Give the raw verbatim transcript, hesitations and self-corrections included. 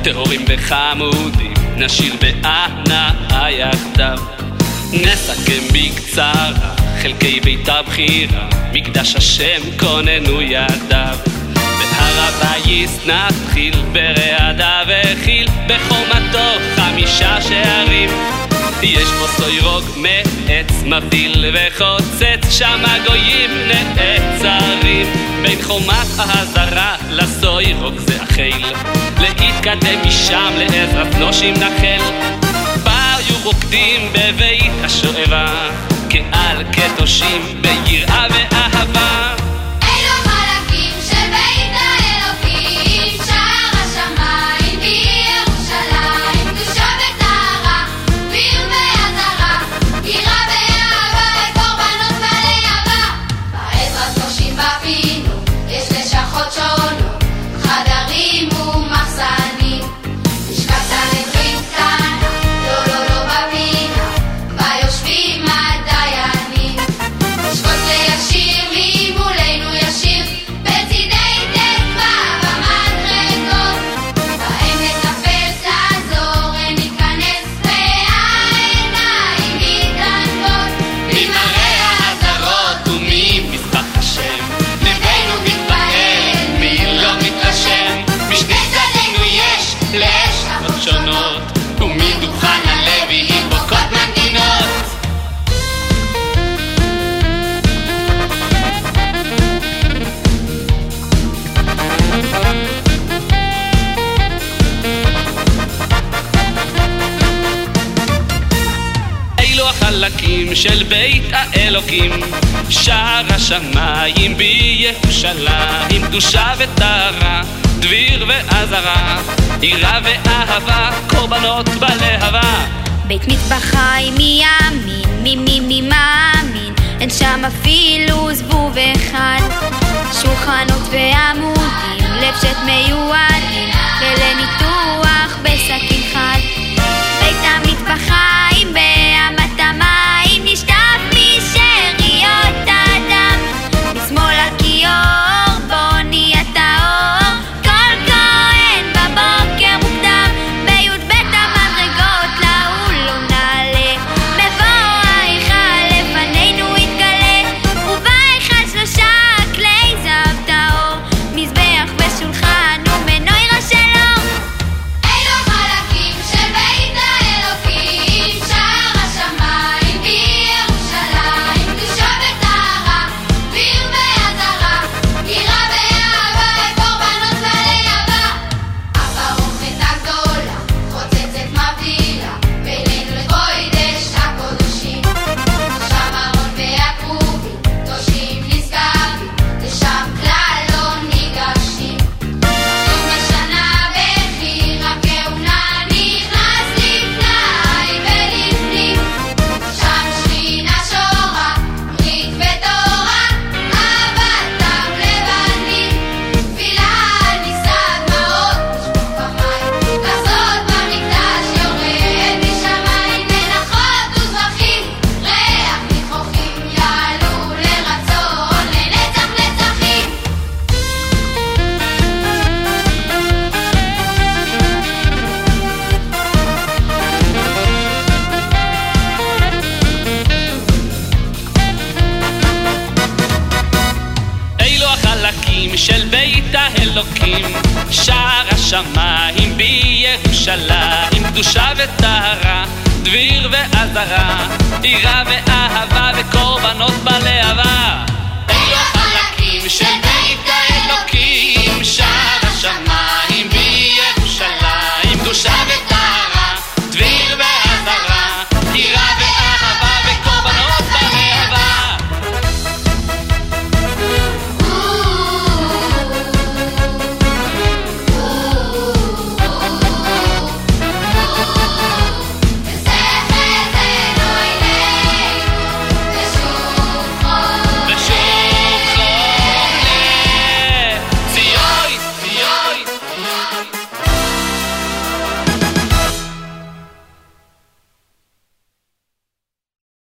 טהורים וחמודים, נשיר בהנאה יחדיו. נסכם בקצרה חלקי בית הבחירה, מקדש השם כוננו ידיו. בהר הבייס נתחיל, ברעדה וחיל, בחומתו חמישה שערים. יש בו סוירוג מעץ מבדיל וחוצץ, שם הגויים נעצרים. בין חומת ההזרה לסוירוג זה החיל, להתקדם משם לעזרת נושים נחל. היו רוקדים בבית השואבה, כעל קדושים ביראה ואהבה. אלו חלקים של בית האלוקים, שער השמיים בירושלים, קדושה וטהרה, ביר ועזרה, יראה ואהבה וקורבנות ולהבה. בעזרת נושים בפינו יש לשכות שונות, חדרים ומחסנים, לשכת סנהדרין קטנה, לא לא לא בפינה, בה יושבים הדיינים. לשקוט לישיר ממולנו ישיר, בצידי תקווה במדרגות, בהם נטפס לעזור וניכנס והעיניים מתענגות. ממראה העזרות וממזבח השם, ליבנו מתפעל, מי לא מתרשם. משני צדינו יש לשכות שונות, ומדוכן הלוויים בוקעות מנגינות. אלו החלקים של בית האלוקים, שער השמיים בירושלים, קדושה וטהרה, דביר ועזרה, יראה ואהבה, קורבנות בלהבה. בית מטבחיים מימין, ממי ממאמין, אין שם אפילו זבוב אחד. שולחנות ועמודים, לפשט מיועדים, ולניתוח בסכין חד. בית המטבחיים באמת המים, נשטף משאריות אדם, משמאל הכיור בו נהיה טהור, כל כהן בבוקר מוקדם, בי"ב המדרגות לעולו נעלה, מבוא ההיכל לפנינו יתגלה, ובהיכל שלושה כלי זהב טהור, מזבח ושולחן ומנורה של אור. אלו חלקים של בית האלוקים, שער השמיים בירושלים, קדושה וטהרה, ביר ועזרה, יראה ואהבה וקורבנות ולהבה. הפרוכת הגדולה חוצצת מבדילה, בינינו לקודש הקודשים, שם ארון והכרובים קדושים נשגבים, לשם כלל לא ניגשים. יום בשנה בחיר הכהונה נכנס לפני ולפנים, שם שכינה שורה, ברית ותורה, אהבת עם לבנים. תפילה נישא דמעות, נשפוך במים, כזאת במקדש יורד משמיים, מנחות וזרחים, ריח ניחוחים, יעלו לרצון לנצח נצחים. אלו החלקים של בית האלוקים, שער השמיים בירושלים, קדושה וטהרה, דביר ועזרה, יראה ואהבה וקורבנות בלהבה.